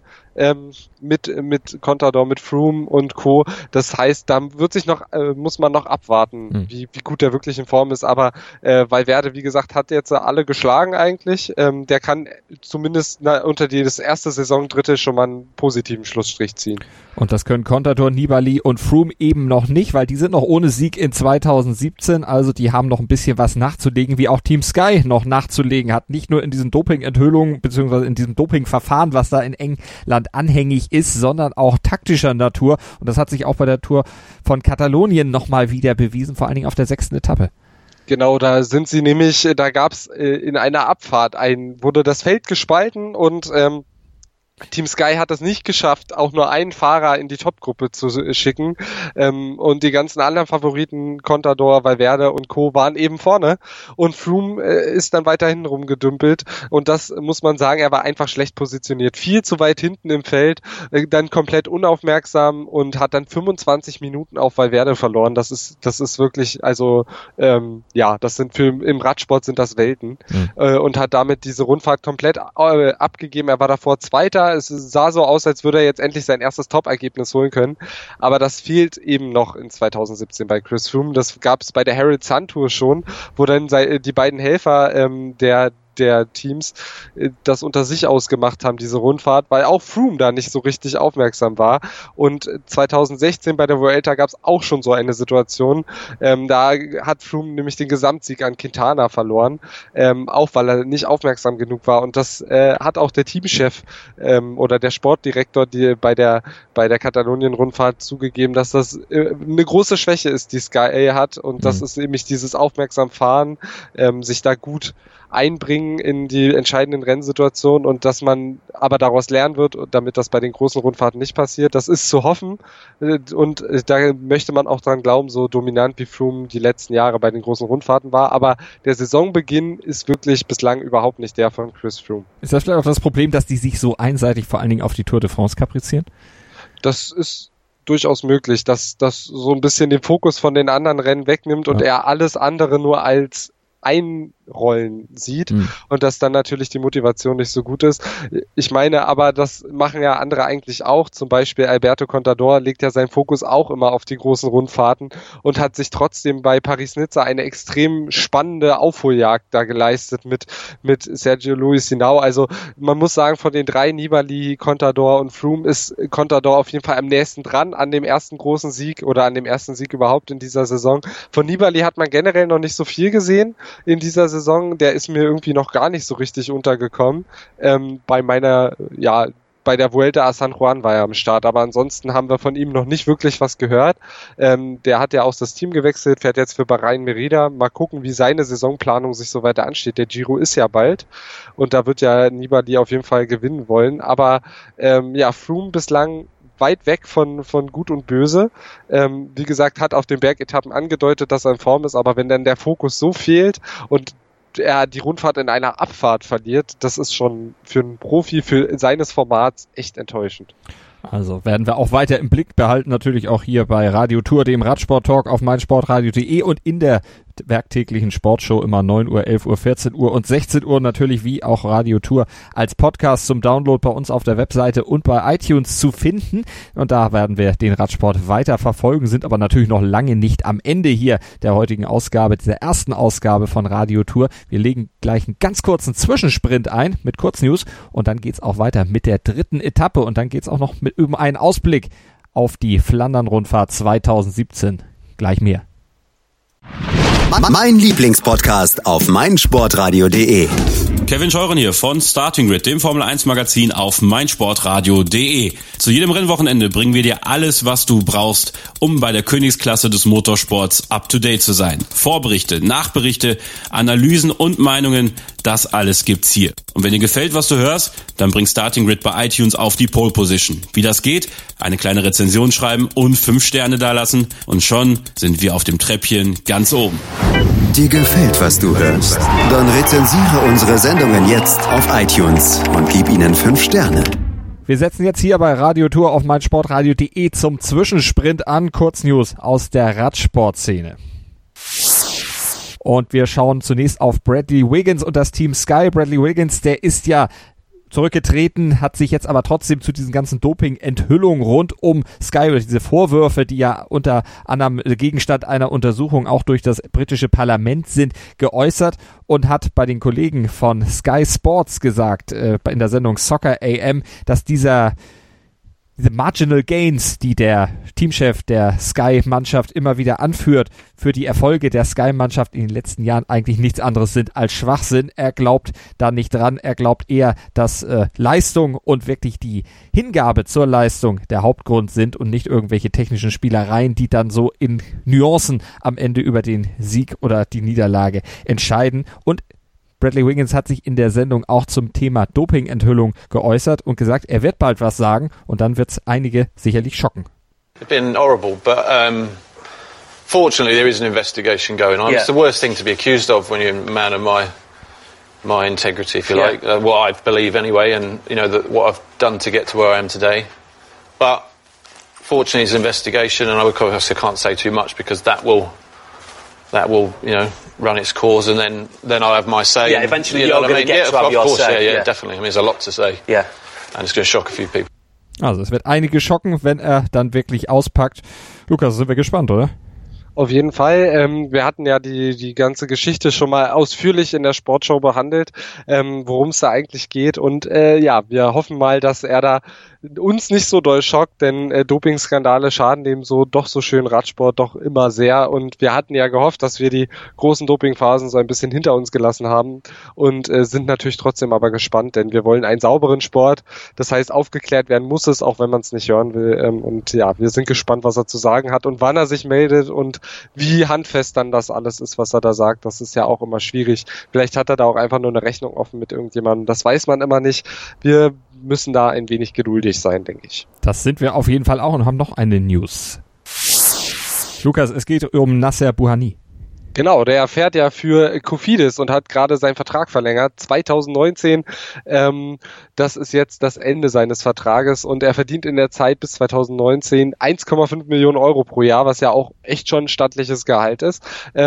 mit Contador, mit Froome und Co. Das heißt, da muss man noch abwarten, wie gut der wirklich in Form ist, aber Valverde, wie gesagt, hat jetzt alle geschlagen eigentlich. Der kann zumindest unter das erste Saisondrittel schon mal einen positiven Schlussstrich ziehen. Und das können Contador, Nibali und Froome eben noch nicht, weil die sind noch ohne Sieg in 2017, also die haben noch ein bisschen was nachzulegen, wie auch Team Sky noch nachzulegen hat. Nicht nur in diesen Doping-Enthüllungen, beziehungsweise in diesem Doping-Verfahren, was da in England anhängig ist, sondern auch taktischer Natur. Und das hat sich auch bei der Tour von Katalonien nochmal wieder bewiesen, vor allen Dingen auf der 6. Etappe. Genau, da gab's in einer Abfahrt wurde das Feld gespalten und Team Sky hat es nicht geschafft, auch nur einen Fahrer in die Topgruppe zu schicken und die ganzen anderen Favoriten, Contador, Valverde und Co. waren eben vorne und Froome ist dann weiter hinten rumgedümpelt und das muss man sagen, er war einfach schlecht positioniert, viel zu weit hinten im Feld, dann komplett unaufmerksam und hat dann 25 Minuten auf Valverde verloren. Das ist wirklich, also das sind im Radsport sind das Welten und hat damit diese Rundfahrt komplett abgegeben. Er war davor Zweiter. Es sah so aus, als würde er jetzt endlich sein erstes Top-Ergebnis holen können. Aber das fehlt eben noch in 2017 bei Chris Froome. Das gab es bei der Herald Sun Tour schon, wo dann die beiden Helfer, der Teams das unter sich ausgemacht haben, diese Rundfahrt, weil auch Froome da nicht so richtig aufmerksam war. Und 2016 bei der Vuelta gab es auch schon so eine Situation. Da hat Froome nämlich den Gesamtsieg an Quintana verloren, auch weil er nicht aufmerksam genug war. Und das hat auch der Teamchef oder der Sportdirektor bei der Katalonien-Rundfahrt zugegeben, dass das eine große Schwäche ist, die Sky hat. Und das ist nämlich dieses aufmerksam Fahren, sich da gut einbringen in die entscheidenden Rennsituationen und dass man aber daraus lernen wird, damit das bei den großen Rundfahrten nicht passiert. Das ist zu hoffen und da möchte man auch dran glauben, so dominant wie Froome die letzten Jahre bei den großen Rundfahrten war. Aber der Saisonbeginn ist wirklich bislang überhaupt nicht der von Chris Froome. Ist das vielleicht auch das Problem, dass die sich so einseitig vor allen Dingen auf die Tour de France kaprizieren? Das ist durchaus möglich, dass das so ein bisschen den Fokus von den anderen Rennen wegnimmt und er alles andere nur als Einrollen sieht und dass dann natürlich die Motivation nicht so gut ist. Ich meine aber, das machen ja andere eigentlich auch. Zum Beispiel Alberto Contador legt ja seinen Fokus auch immer auf die großen Rundfahrten und hat sich trotzdem bei Paris-Nizza eine extrem spannende Aufholjagd da geleistet mit Sergio Luis Hinao. Also man muss sagen, von den drei, Nibali, Contador und Froome, ist Contador auf jeden Fall am nächsten dran an dem ersten großen Sieg oder an dem ersten Sieg überhaupt in dieser Saison. Von Nibali hat man generell noch nicht so viel gesehen in dieser Saison, der ist mir irgendwie noch gar nicht so richtig untergekommen. Bei der Vuelta a San Juan war er am Start, aber ansonsten haben wir von ihm noch nicht wirklich was gehört. Der hat ja auch das Team gewechselt, fährt jetzt für Bahrain Merida. Mal gucken, wie seine Saisonplanung sich so weiter ansteht. Der Giro ist ja bald und da wird ja Nibali auf jeden Fall gewinnen wollen. Aber Froome bislang weit weg von Gut und Böse. Wie gesagt, hat auf den Bergetappen angedeutet, dass er in Form ist, aber wenn dann der Fokus so fehlt und er die Rundfahrt in einer Abfahrt verliert, das ist schon für einen Profi, für seines Formats echt enttäuschend. Also werden wir auch weiter im Blick behalten, natürlich auch hier bei Radio Tour, dem Radsport-Talk auf meinsportradio.de und in der werktäglichen Sportshow immer 9 Uhr, 11 Uhr, 14 Uhr und 16 Uhr natürlich wie auch Radio Tour als Podcast zum Download bei uns auf der Webseite und bei iTunes zu finden. Und da werden wir den Radsport weiter verfolgen, sind aber natürlich noch lange nicht am Ende hier der heutigen Ausgabe, dieser ersten Ausgabe von Radio Tour. Wir legen gleich einen ganz kurzen Zwischensprint ein mit Kurznews und dann geht's auch weiter mit der dritten Etappe und dann geht's auch noch mit über einen Ausblick auf die Flandern-Rundfahrt 2017. Gleich mehr. Mein Lieblingspodcast auf meinsportradio.de. Kevin Scheuren hier von Starting Grid, dem Formel 1 Magazin auf meinsportradio.de. Zu jedem Rennwochenende bringen wir dir alles, was du brauchst, um bei der Königsklasse des Motorsports up to date zu sein. Vorberichte, Nachberichte, Analysen und Meinungen, das alles gibt's hier. Und wenn dir gefällt, was du hörst, dann bring Starting Grid bei iTunes auf die Pole Position. Wie das geht? Eine kleine Rezension schreiben und 5 Sterne dalassen und schon sind wir auf dem Treppchen ganz oben. Dir gefällt, was du hörst? Dann rezensiere unsere Sendungen jetzt auf iTunes und gib ihnen 5 Sterne. Wir setzen jetzt hier bei Radio Tour auf meinsportradio.de zum Zwischensprint an. Kurznews aus der Radsportszene. Und wir schauen zunächst auf Bradley Wiggins und das Team Sky. Bradley Wiggins, der ist ja zurückgetreten, hat sich jetzt aber trotzdem zu diesen ganzen Doping-Enthüllungen rund um Sky oder diese Vorwürfe, die ja unter anderem Gegenstand einer Untersuchung auch durch das britische Parlament sind, geäußert und hat bei den Kollegen von Sky Sports gesagt, in der Sendung Soccer AM, dass diese Marginal Gains, die der Teamchef der Sky-Mannschaft immer wieder anführt, für die Erfolge der Sky-Mannschaft in den letzten Jahren eigentlich nichts anderes sind als Schwachsinn. Er glaubt da nicht dran. Er glaubt eher, dass Leistung und wirklich die Hingabe zur Leistung der Hauptgrund sind und nicht irgendwelche technischen Spielereien, die dann so in Nuancen am Ende über den Sieg oder die Niederlage entscheiden. Und Bradley Wiggins hat sich in der Sendung auch zum Thema Doping-Enthüllung geäußert und gesagt, er wird bald was sagen und dann wird es einige sicherlich schocken. It's been horrible, but fortunately there is an investigation going on. Yeah. It's the worst thing to be accused of when you're a man of my integrity, if you like, what I believe anyway, and you know what I've done to get to where I am today. But fortunately it's an investigation, and I can't say too much because that will run its course, and then I'll have my say. Yeah, eventually you're going to get to have your say. Yeah, definitely. I mean, there's a lot to say. Yeah. And it's going to shock a few people. Also es wird einige schocken, wenn er dann wirklich auspackt. Lukas, sind wir gespannt, oder? Auf jeden Fall. Wir hatten ja die ganze Geschichte schon mal ausführlich in der Sportshow behandelt, worum es da eigentlich geht. Und wir hoffen mal, dass er da uns nicht so doll schockt, denn Dopingskandale schaden dem doch so schön Radsport doch immer sehr. Und wir hatten ja gehofft, dass wir die großen Dopingphasen so ein bisschen hinter uns gelassen haben und sind natürlich trotzdem aber gespannt, denn wir wollen einen sauberen Sport. Das heißt, aufgeklärt werden muss es, auch wenn man es nicht hören will. Wir sind gespannt, was er zu sagen hat und wann er sich meldet und wie handfest dann das alles ist, was er da sagt. Das ist ja auch immer schwierig. Vielleicht hat er da auch einfach nur eine Rechnung offen mit irgendjemandem. Das weiß man immer nicht. Wir müssen da ein wenig geduldig sein, denke ich. Das sind wir auf jeden Fall auch und haben noch eine News. Lukas, es geht um Nasser Buhani. Genau, der fährt ja für Cofidis und hat gerade seinen Vertrag verlängert. 2019, das ist jetzt das Ende seines Vertrages und er verdient in der Zeit bis 2019 1,5 Millionen Euro pro Jahr, was ja auch echt schon ein stattliches Gehalt ist.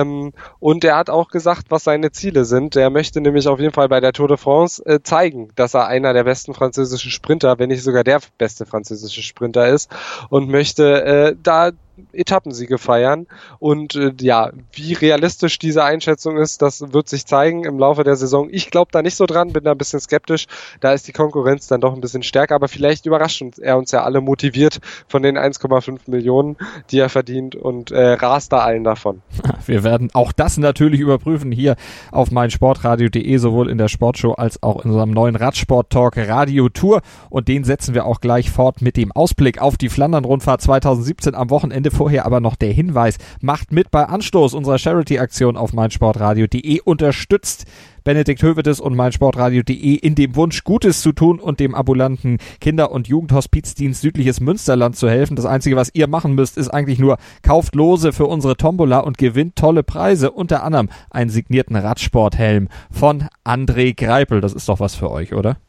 Und er hat auch gesagt, was seine Ziele sind. Er möchte nämlich auf jeden Fall bei der Tour de France zeigen, dass er einer der besten französischen Sprinter, wenn nicht sogar der beste französische Sprinter ist und möchte da Etappensiege feiern und wie realistisch diese Einschätzung ist, das wird sich zeigen im Laufe der Saison. Ich glaube da nicht so dran, bin da ein bisschen skeptisch, da ist die Konkurrenz dann doch ein bisschen stärker, aber vielleicht überrascht er uns ja alle motiviert von den 1,5 Millionen, die er verdient und rast da allen davon. Wir werden auch das natürlich überprüfen hier auf meinsportradio.de, sowohl in der Sportshow als auch in unserem neuen Radsport-Talk Radio Tour und den setzen wir auch gleich fort mit dem Ausblick auf die Flandern-Rundfahrt 2017 am Wochenende. Vorher aber noch der Hinweis, macht mit bei Anstoß unserer Charity-Aktion auf meinsportradio.de, unterstützt Benedikt Hövedes und meinsportradio.de in dem Wunsch, Gutes zu tun und dem ambulanten Kinder- und Jugendhospizdienst Südliches Münsterland zu helfen. Das Einzige, was ihr machen müsst, ist eigentlich nur, kauft Lose für unsere Tombola und gewinnt tolle Preise, unter anderem einen signierten Radsporthelm von André Greipel. Das ist doch was für euch, oder?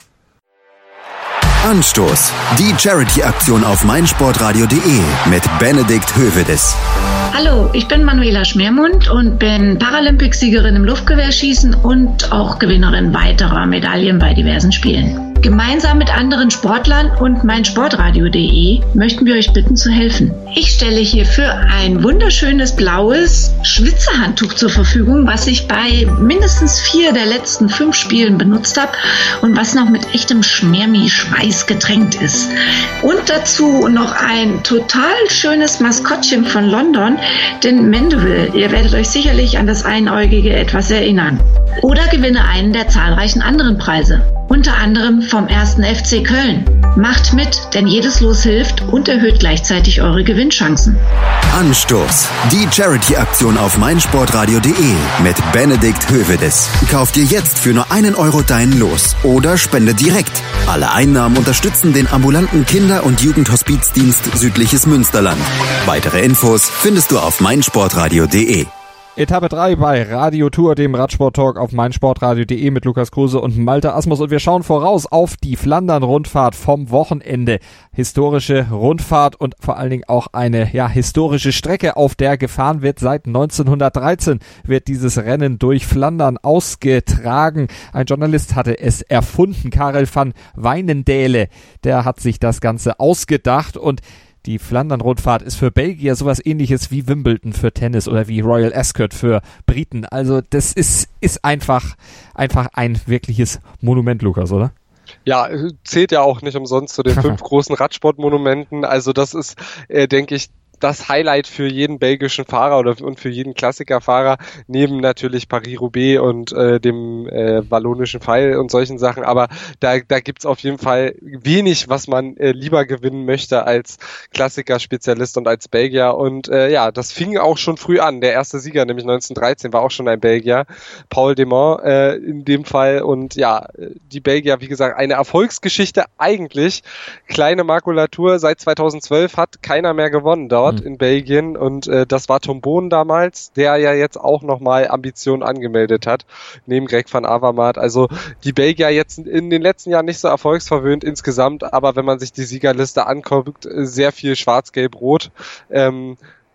Anstoß. Die Charity-Aktion auf meinsportradio.de mit Benedikt Hövedes. Hallo, ich bin Manuela Schmermund und bin Paralympicsiegerin im Luftgewehrschießen und auch Gewinnerin weiterer Medaillen bei diversen Spielen. Gemeinsam mit anderen Sportlern und meinsportradio.de möchten wir euch bitten zu helfen. Ich stelle hierfür ein wunderschönes blaues Schwitzerhandtuch zur Verfügung, was ich bei mindestens 4 der letzten 5 Spielen benutzt habe und was noch mit echtem Schmermi-Schweiß getränkt ist. Und dazu noch ein total schönes Maskottchen von London, den Mandeville. Ihr werdet euch sicherlich an das Einäugige etwas erinnern. Oder gewinne einen der zahlreichen anderen Preise. Unter anderem vom 1. FC Köln. Macht mit, denn jedes Los hilft und erhöht gleichzeitig eure Gewinnchancen. Anstoß. Die Charity-Aktion auf meinsportradio.de mit Benedikt Hövedes. Kauf dir jetzt für nur 1 Euro dein Los oder spende direkt. Alle Einnahmen unterstützen den ambulanten Kinder- und Jugendhospizdienst Südliches Münsterland. Weitere Infos findest du auf meinsportradio.de. Etappe 3 bei Radio Tour, dem Radsport-Talk auf meinsportradio.de mit Lukas Kruse und Malte Asmus. Und wir schauen voraus auf die Flandern-Rundfahrt vom Wochenende. Historische Rundfahrt und vor allen Dingen auch eine historische Strecke, auf der gefahren wird. Seit 1913 wird dieses Rennen durch Flandern ausgetragen. Ein Journalist hatte es erfunden, Karel van Wijnendale. Der hat sich das Ganze ausgedacht und die Flandern-Rundfahrt ist für Belgier sowas ähnliches wie Wimbledon für Tennis oder wie Royal Ascot für Briten. Also das ist einfach ein wirkliches Monument, Lukas, oder? Ja, zählt ja auch nicht umsonst zu den 5 großen Radsportmonumenten. Also das ist, denke ich, das Highlight für jeden belgischen Fahrer und für jeden Klassikerfahrer, neben natürlich Paris-Roubaix und dem wallonischen Pfeil und solchen Sachen, aber da gibt's auf jeden Fall wenig, was man lieber gewinnen möchte als Klassikerspezialist und als Belgier und das fing auch schon früh an. Der erste Sieger, nämlich 1913, war auch schon ein Belgier, Paul Demont in dem Fall und die Belgier, wie gesagt, eine Erfolgsgeschichte eigentlich, kleine Makulatur, seit 2012 hat keiner mehr gewonnen dort in Belgien und das war Tom Boon damals, der ja jetzt auch nochmal Ambitionen angemeldet hat, neben Greg van Avermaet. Also die Belgier jetzt in den letzten Jahren nicht so erfolgsverwöhnt insgesamt, aber wenn man sich die Siegerliste anguckt, sehr viel Schwarz-Gelb-Rot.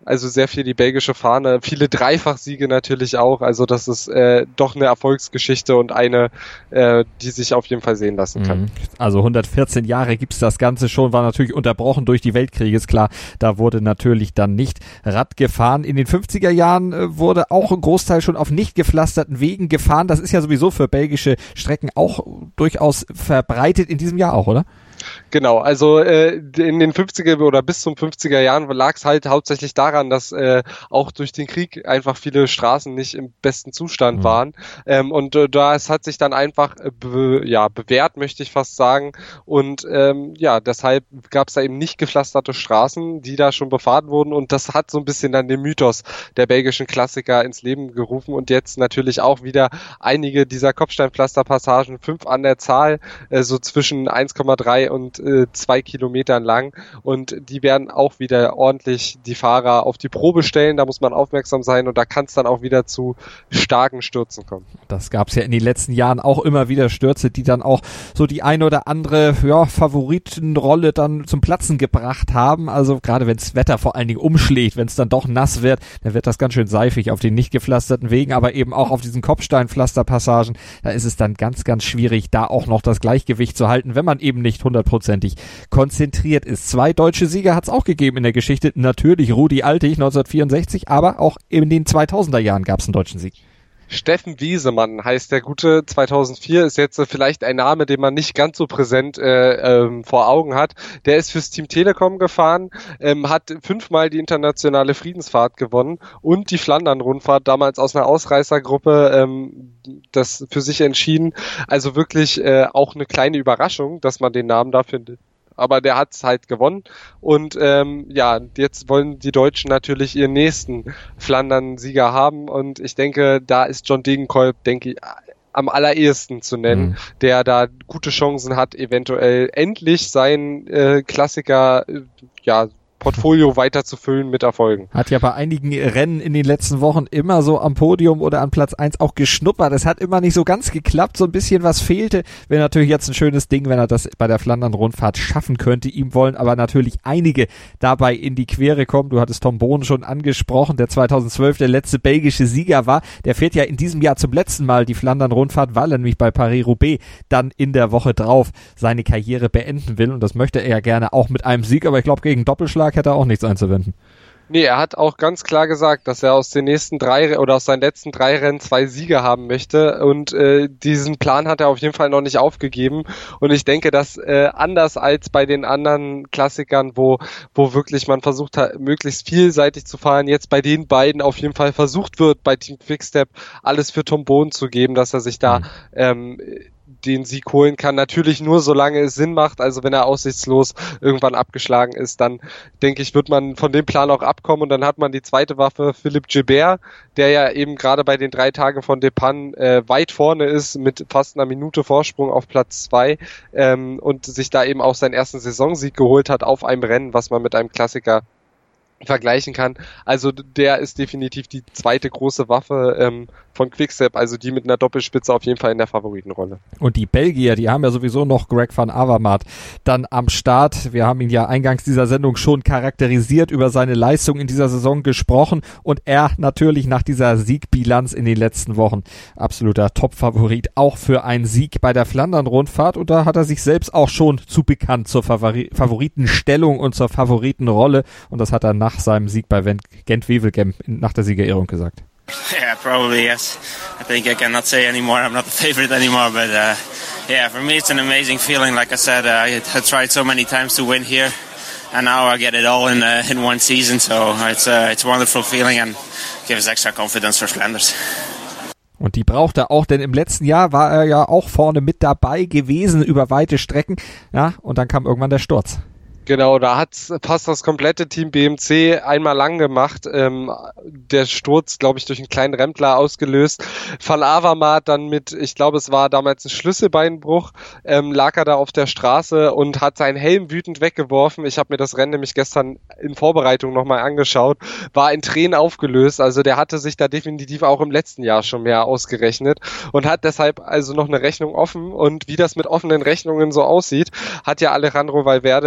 also sehr viel die belgische Fahne, viele Dreifachsiege natürlich auch, also das ist doch eine Erfolgsgeschichte und eine, die sich auf jeden Fall sehen lassen kann. Also 114 Jahre gibt's das Ganze schon, war natürlich unterbrochen durch die Weltkriege, ist klar, da wurde natürlich dann nicht Rad gefahren. In den 50er Jahren wurde auch ein Großteil schon auf nicht gepflasterten Wegen gefahren, das ist ja sowieso für belgische Strecken auch durchaus verbreitet in diesem Jahr auch, oder? Genau, also in den 50er oder bis zum 50er Jahren lag es halt hauptsächlich daran, dass auch durch den Krieg einfach viele Straßen nicht im besten Zustand waren und das hat sich dann einfach bewährt, möchte ich fast sagen, und deshalb gab es da eben nicht gepflasterte Straßen, die da schon befahren wurden, und das hat so ein bisschen dann den Mythos der belgischen Klassiker ins Leben gerufen, und jetzt natürlich auch wieder einige dieser Kopfsteinpflasterpassagen, 5 an der Zahl, so zwischen 1,3 und 2 Kilometern lang, und die werden auch wieder ordentlich die Fahrer auf die Probe stellen, da muss man aufmerksam sein, und da kann es dann auch wieder zu starken Stürzen kommen. Das gab es ja in den letzten Jahren auch immer wieder, Stürze, die dann auch so die ein oder andere Favoritenrolle dann zum Platzen gebracht haben, also gerade wenn das Wetter vor allen Dingen umschlägt, wenn es dann doch nass wird, dann wird das ganz schön seifig auf den nicht gepflasterten Wegen, aber eben auch auf diesen Kopfsteinpflasterpassagen, da ist es dann ganz, ganz schwierig, da auch noch das Gleichgewicht zu halten, wenn man eben nicht 100%ig konzentriert ist. 2 deutsche Sieger hat es auch gegeben in der Geschichte. Natürlich Rudi Altig 1964, aber auch in den 2000er Jahren gab es einen deutschen Sieg. Steffen Wiesemann heißt der Gute, 2004, ist jetzt vielleicht ein Name, den man nicht ganz so präsent vor Augen hat. Der ist fürs Team Telekom gefahren, hat 5-mal die internationale Friedensfahrt gewonnen und die Flandern-Rundfahrt, damals aus einer Ausreißergruppe, das für sich entschieden. Also wirklich auch eine kleine Überraschung, dass man den Namen da findet. Aber der hat's halt gewonnen, und jetzt wollen die Deutschen natürlich ihren nächsten Flandern-Sieger haben, und ich denke, da ist John Degenkolb, am allerersten zu nennen, der da gute Chancen hat, eventuell endlich seinen Klassiker Portfolio weiter zu füllen mit Erfolgen. Hat ja bei einigen Rennen in den letzten Wochen immer so am Podium oder an Platz 1 auch geschnuppert. Es hat immer nicht so ganz geklappt, so ein bisschen was fehlte. Wäre natürlich jetzt ein schönes Ding, wenn er das bei der Flandern-Rundfahrt schaffen könnte. Ihm wollen aber natürlich einige dabei in die Quere kommen. Du hattest Tom Bohn schon angesprochen, der 2012 der letzte belgische Sieger war. Der fährt ja in diesem Jahr zum letzten Mal die Flandern-Rundfahrt, weil er nämlich bei Paris-Roubaix dann in der Woche drauf seine Karriere beenden will. Und das möchte er ja gerne auch mit einem Sieg, aber ich glaube, gegen Doppelschlag hätte er auch nichts einzuwenden. Nee, er hat auch ganz klar gesagt, dass er aus den nächsten 3 oder aus seinen letzten 3 Rennen 2 Siege haben möchte, und diesen Plan hat er auf jeden Fall noch nicht aufgegeben, und ich denke, dass anders als bei den anderen Klassikern, wo wirklich man versucht hat, möglichst vielseitig zu fahren, jetzt bei den beiden auf jeden Fall versucht wird, bei Team Quickstep alles für Tom Bohn zu geben, dass er sich da den Sieg holen kann. Natürlich nur, solange es Sinn macht. Also wenn er aussichtslos irgendwann abgeschlagen ist, dann denke ich, wird man von dem Plan auch abkommen, und dann hat man die zweite Waffe, Philippe Gilbert, der ja eben gerade bei den 3 Tagen von Depanne weit vorne ist, mit fast einer Minute Vorsprung auf Platz 2 und sich da eben auch seinen ersten Saisonsieg geholt hat auf einem Rennen, was man mit einem Klassiker vergleichen kann. Also der ist definitiv die zweite große Waffe von Quickstep, also die mit einer Doppelspitze auf jeden Fall in der Favoritenrolle. Und die Belgier, die haben ja sowieso noch Greg van Avermaet dann am Start. Wir haben ihn ja eingangs dieser Sendung schon charakterisiert, über seine Leistung in dieser Saison gesprochen, und er natürlich nach dieser Siegbilanz in den letzten Wochen absoluter Top-Favorit, auch für einen Sieg bei der Flandern-Rundfahrt, und da hat er sich selbst auch schon zu bekannt zur Favoritenstellung und zur Favoritenrolle, und das hat er nach seinem Sieg bei Gent-Wevelgem nach der Siegerehrung gesagt. Yeah, probably yes. I think I cannot say anymore. I'm not the favorite anymore, but for me it's an amazing feeling. Like I said, I tried so many times to win here, and now I get it all in one season. So it's a wonderful feeling and gives extra confidence for Flanders. Und die braucht er auch, denn im letzten Jahr war er ja auch vorne mit dabei gewesen über weite Strecken. Ja, und dann kam irgendwann der Sturz. Genau, da hat fast das komplette Team BMC einmal lang gemacht. Der Sturz, glaube ich, durch einen kleinen Rempler ausgelöst. Van Avermaet dann mit, ich glaube, es war damals ein Schlüsselbeinbruch, lag er da auf der Straße und hat seinen Helm wütend weggeworfen. Ich habe mir das Rennen nämlich gestern in Vorbereitung nochmal angeschaut. War in Tränen aufgelöst. Also der hatte sich da definitiv auch im letzten Jahr schon mehr ausgerechnet und hat deshalb also noch eine Rechnung offen. Und wie das mit offenen Rechnungen so aussieht, hat ja Alejandro Valverde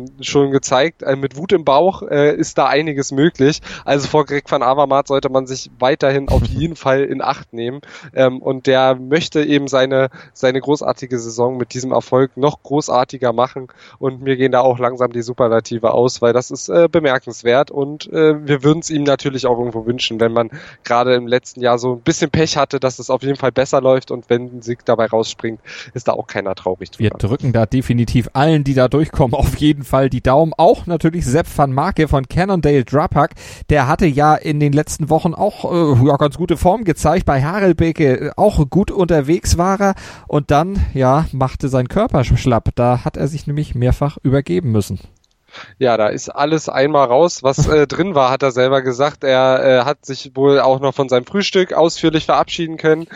schon gezeigt, mit Wut im Bauch ist da einiges möglich. Also vor Greg van Avermaet sollte man sich weiterhin auf jeden Fall in Acht nehmen. Und der möchte eben seine großartige Saison mit diesem Erfolg noch großartiger machen. Und mir gehen da auch langsam die Superlative aus, weil das ist bemerkenswert. Und wir würden es ihm natürlich auch irgendwo wünschen, wenn man gerade im letzten Jahr so ein bisschen Pech hatte, dass es auf jeden Fall besser läuft. Und wenn ein Sieg dabei rausspringt, ist da auch keiner traurig drüber. Wir drücken da definitiv allen, die da durchkommen, auf jeden Fall die Daumen. Auch natürlich Sepp van Marke von Cannondale Drapac. Der hatte ja in den letzten Wochen auch ganz gute Form gezeigt. Bei Harelbeke auch gut unterwegs war er. Und dann, machte sein Körper schlapp. Da hat er sich nämlich mehrfach übergeben müssen. Ja, da ist alles einmal raus, was drin war, hat er selber gesagt. Er hat sich wohl auch noch von seinem Frühstück ausführlich verabschieden können.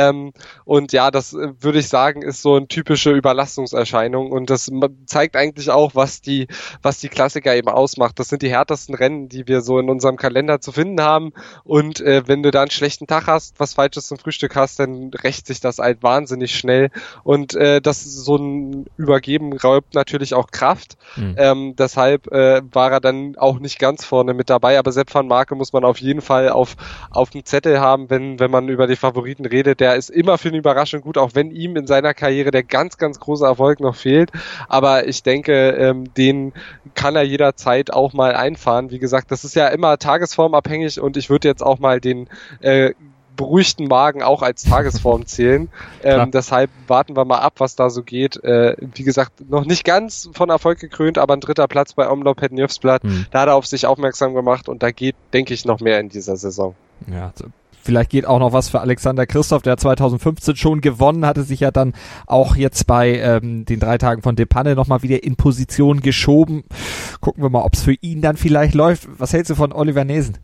Und ja, das würde ich sagen, ist so eine typische Überlastungserscheinung. Und das zeigt eigentlich auch, was die Klassiker eben ausmacht. Das sind die härtesten Rennen, die wir so in unserem Kalender zu finden haben. Und wenn du da einen schlechten Tag hast, was Falsches zum Frühstück hast, dann rächt sich das halt wahnsinnig schnell. Und das so ein Übergeben raubt natürlich auch Kraft. Deshalb war er dann auch nicht ganz vorne mit dabei, aber Sepp van Marke muss man auf jeden Fall auf dem Zettel haben, wenn man über die Favoriten redet. Der ist immer für eine Überraschung gut, auch wenn ihm in seiner Karriere der ganz, ganz große Erfolg noch fehlt. Aber ich denke, den kann er jederzeit auch mal einfahren. Wie gesagt, das ist ja immer tagesformabhängig und ich würde jetzt auch mal den beruhigten Magen auch als Tagesform zählen. Deshalb warten wir mal ab, was da so geht. Wie gesagt, noch nicht ganz von Erfolg gekrönt, aber ein 3. Platz bei Omloop het Nieuwsblad. Da hat er auf sich aufmerksam gemacht und da geht, denke ich, noch mehr in dieser Saison. Ja, vielleicht geht auch noch was für Alexander Kristoff, der 2015 schon gewonnen hatte, sich ja dann auch jetzt bei den 3 Tagen von Depanne nochmal wieder in Position geschoben. Gucken wir mal, ob es für ihn dann vielleicht läuft. Was hältst du von Oliver Neesen?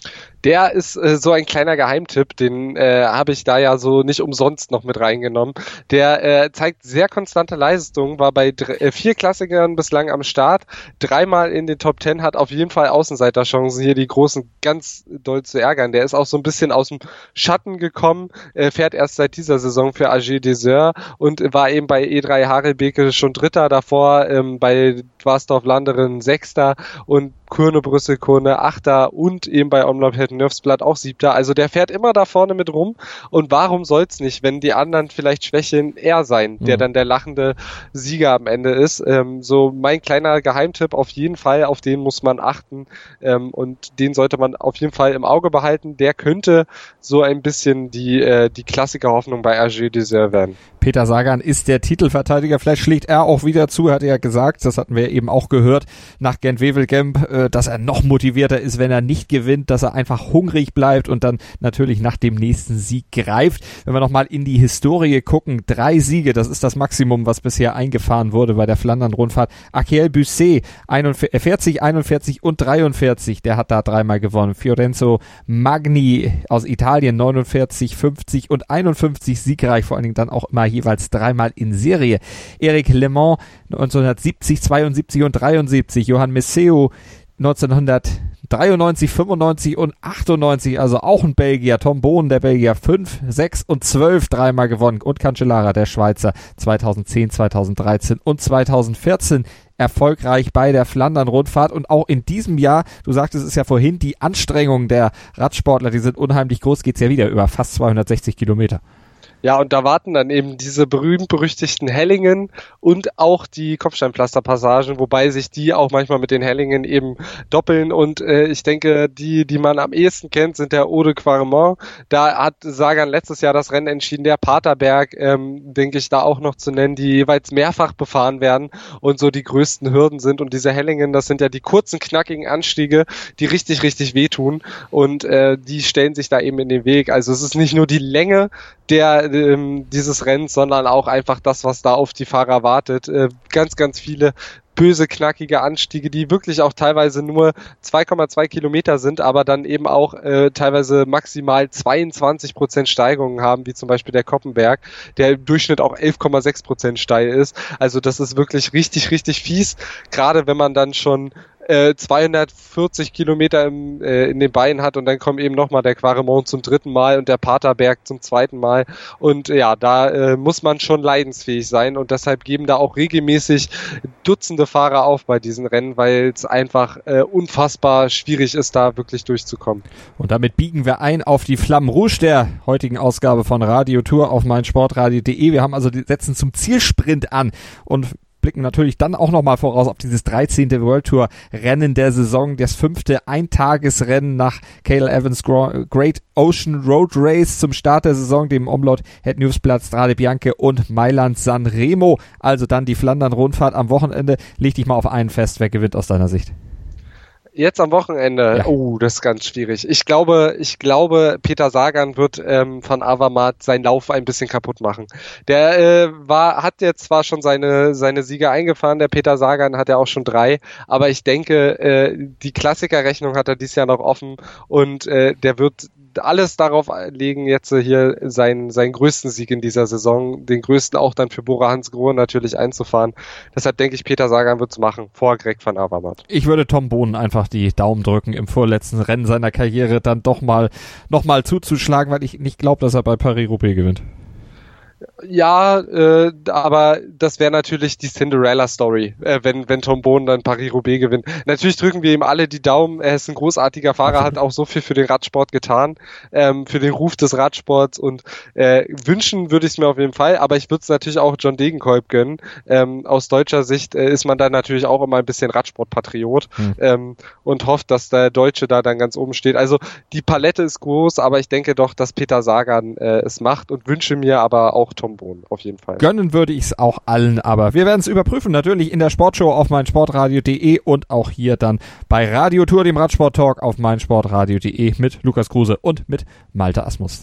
Der ist so ein kleiner Geheimtipp, den habe ich da ja so nicht umsonst noch mit reingenommen. Der zeigt sehr konstante Leistungen, war bei 4 Klassikern bislang am Start, 3-mal in den Top 10, hat auf jeden Fall Außenseiterchancen, hier die Großen ganz doll zu ärgern. Der ist auch so ein bisschen aus dem Schatten gekommen, fährt erst seit dieser Saison für AG Desert und war eben bei E3 Harelbeke schon Dritter, davor bei Dwarsdorf-Landeren 6. und Kurne-Brüssel-Kurne 8. und eben bei Omloop het Nieuwsblad auch 7. Also der fährt immer da vorne mit rum und warum soll's nicht, wenn die anderen vielleicht schwächeln, er sein, der dann der lachende Sieger am Ende ist. So mein kleiner Geheimtipp auf jeden Fall, auf den muss man achten und den sollte man auf jeden Fall im Auge behalten. Der könnte so ein bisschen die Klassiker-Hoffnung bei AG Desert werden. Peter Sagan ist der Titelverteidiger, vielleicht schlägt er auch wieder zu, hat er ja gesagt, das hatten wir eben auch gehört, nach Gent-Wevelgem, dass er noch motivierter ist, wenn er nicht gewinnt, dass er einfach hungrig bleibt und dann natürlich nach dem nächsten Sieg greift. Wenn wir nochmal in die Historie gucken, 3 Siege, das ist das Maximum, was bisher eingefahren wurde bei der Flandern-Rundfahrt. Achiel Busset, 40, 41 und 43, der hat da 3-mal gewonnen. Fiorenzo Magni aus Italien, 49, 50 und 51 siegreich, vor allen Dingen dann auch immer jeweils 3-mal in Serie. Eric Le Mans 1970, 72 und 73. Johan Messeo 1993, 95 und 98, also auch ein Belgier. Tom Bohn, der Belgier, 5, 6 und 12 3-mal gewonnen. Und Cancellara, der Schweizer, 2010, 2013 und 2014 erfolgreich bei der Flandern-Rundfahrt. Und auch in diesem Jahr, du sagtest es ja vorhin, die Anstrengungen der Radsportler, die sind unheimlich groß, geht's ja wieder über fast 260 Kilometer. Ja, und da warten dann eben diese berühmt-berüchtigten Hellingen und auch die Kopfsteinpflasterpassagen, wobei sich die auch manchmal mit den Hellingen eben doppeln. Und ich denke, die man am ehesten kennt, sind der Haut de Quaremont. Da hat Sagan letztes Jahr das Rennen entschieden. Der Paterberg, denke ich, da auch noch zu nennen, die jeweils mehrfach befahren werden und so die größten Hürden sind. Und diese Hellingen, das sind ja die kurzen, knackigen Anstiege, die richtig, richtig wehtun. Und die stellen sich da eben in den Weg. Also es ist nicht nur die Länge dieses Rennens, sondern auch einfach das, was da auf die Fahrer wartet. Ganz, ganz viele böse, knackige Anstiege, die wirklich auch teilweise nur 2,2 Kilometer sind, aber dann eben auch teilweise maximal 22% Steigungen haben, wie zum Beispiel der Koppenberg, der im Durchschnitt auch 11,6% steil ist. Also das ist wirklich richtig, richtig fies, gerade wenn man dann schon 240 Kilometer in den Beinen hat und dann kommt eben nochmal der Quaremont zum 3. Mal und der Paterberg zum 2. Mal und ja, da muss man schon leidensfähig sein und deshalb geben da auch regelmäßig Dutzende Fahrer auf bei diesen Rennen, weil es einfach unfassbar schwierig ist, da wirklich durchzukommen. Und damit biegen wir ein auf die Flamme Rouge der heutigen Ausgabe von Radio Tour auf meinsportradio.de. Wir haben also setzen zum Zielsprint an und blicken natürlich dann auch nochmal voraus auf dieses 13. World Tour Rennen der Saison, das 5. Eintagesrennen nach Cadel Evans Great Ocean Road Race zum Start der Saison, dem Omloop Het Nieuwsblad, Strade Bianche und Mailand San Remo. Also dann die Flandern-Rundfahrt am Wochenende. Leg dich mal auf einen fest, wer gewinnt aus deiner Sicht? Jetzt am Wochenende, ja. Oh, das ist ganz schwierig. Ich glaube, Peter Sagan wird von Avermaet seinen Lauf ein bisschen kaputt machen. Der hat jetzt zwar schon seine Siege eingefahren, der Peter Sagan hat ja auch schon 3, aber ich denke, die Klassikerrechnung hat er dieses Jahr noch offen und der wird alles darauf legen, jetzt hier seinen größten Sieg in dieser Saison, den größten auch dann für Bora Hansgrohe natürlich einzufahren. Deshalb denke ich, Peter Sagan wird es machen, vor Greg van Avermaet. Ich würde Tom Bonen einfach die Daumen drücken, im vorletzten Rennen seiner Karriere dann doch mal nochmal zuzuschlagen, weil ich nicht glaube, dass er bei Paris-Roubaix gewinnt. Ja, aber das wäre natürlich die Cinderella-Story, wenn Tom Bonen dann Paris-Roubaix gewinnt. Natürlich drücken wir ihm alle die Daumen, er ist ein großartiger Fahrer, hat auch so viel für den Radsport getan, für den Ruf des Radsports und wünschen würde ich es mir auf jeden Fall, aber ich würde es natürlich auch John Degenkolb gönnen. Aus deutscher Sicht ist man dann natürlich auch immer ein bisschen Radsportpatriot und hofft, dass der Deutsche da dann ganz oben steht. Also die Palette ist groß, aber ich denke doch, dass Peter Sagan es macht und wünsche mir aber auch Tom Bonen, auf jeden Fall. Gönnen würde ich es auch allen, aber wir werden es überprüfen, natürlich in der Sportshow auf meinsportradio.de und auch hier dann bei Radio Tour, dem Radsport-Talk auf meinsportradio.de mit Lukas Kruse und mit Malte Asmus.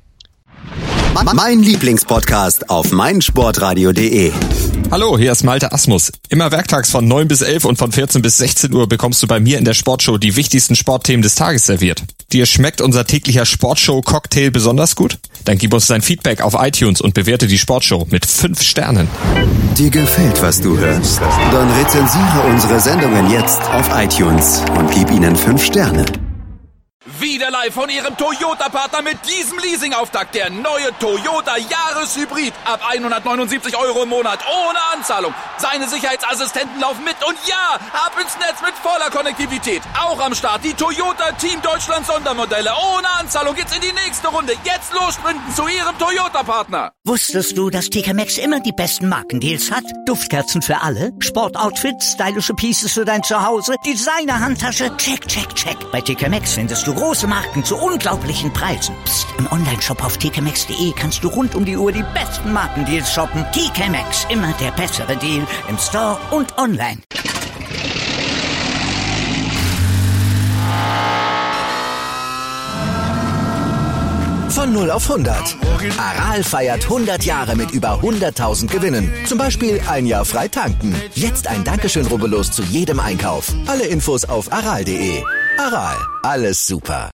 Mein Lieblingspodcast auf meinsportradio.de. Hallo, hier ist Malte Asmus. Immer werktags von 9 bis 11 und von 14 bis 16 Uhr bekommst du bei mir in der Sportshow die wichtigsten Sportthemen des Tages serviert. Dir schmeckt unser täglicher Sportshow-Cocktail besonders gut? Dann gib uns dein Feedback auf iTunes und bewerte die Sportshow mit 5 Sternen. Dir gefällt, was du hörst? Dann rezensiere unsere Sendungen jetzt auf iTunes und gib ihnen 5 Sterne. Wieder live von Ihrem Toyota-Partner mit diesem Leasing-Auftakt. Der neue Toyota Jahreshybrid. Ab 179 € im Monat. Ohne Anzahlung. Seine Sicherheitsassistenten laufen mit. Und ja, ab ins Netz mit voller Konnektivität. Auch am Start die Toyota Team Deutschland Sondermodelle. Ohne Anzahlung geht's in die nächste Runde. Jetzt los sprinten zu Ihrem Toyota-Partner. Wusstest du, dass TK Maxx immer die besten Markendeals hat? Duftkerzen für alle, Sportoutfits, stylische Pieces für dein Zuhause, Designer-Handtasche, check, check, check. Bei TK Maxx findest du große Marken zu unglaublichen Preisen. Psst. Im Onlineshop auf tkmaxx.de kannst du rund um die Uhr die besten Markendeals shoppen. TK Maxx, immer der bessere Deal im Store und online. Von 0 auf 100. Aral feiert 100 Jahre mit über 100.000 Gewinnen. Zum Beispiel ein Jahr frei tanken. Jetzt ein Dankeschön, rubbellos zu jedem Einkauf. Alle Infos auf aral.de. Aral, alles super.